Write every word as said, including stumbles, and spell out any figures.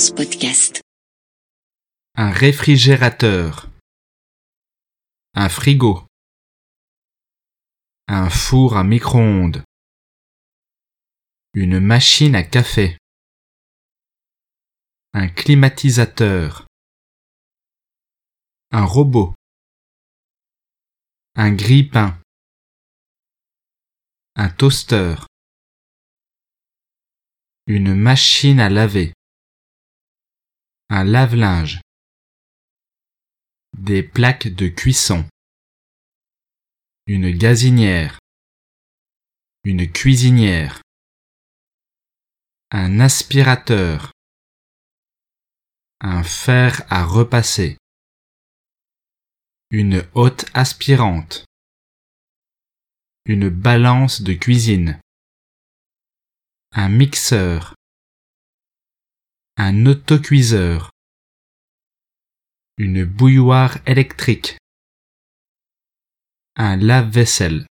Fréquence Podcast. Un réfrigérateur. Un frigo. Un four à micro-ondes. Une machine à café. Un climatisateur. Un robot. Un grille-pain. Un toaster. Une machine à laver. Un lave-linge. Des plaques de cuisson. Une gazinière. Une cuisinière. Un aspirateur. Un fer à repasser. Une hotte aspirante. Une balance de cuisine. Un mixeur. Un autocuiseur. Une bouilloire électrique. Un lave-vaisselle.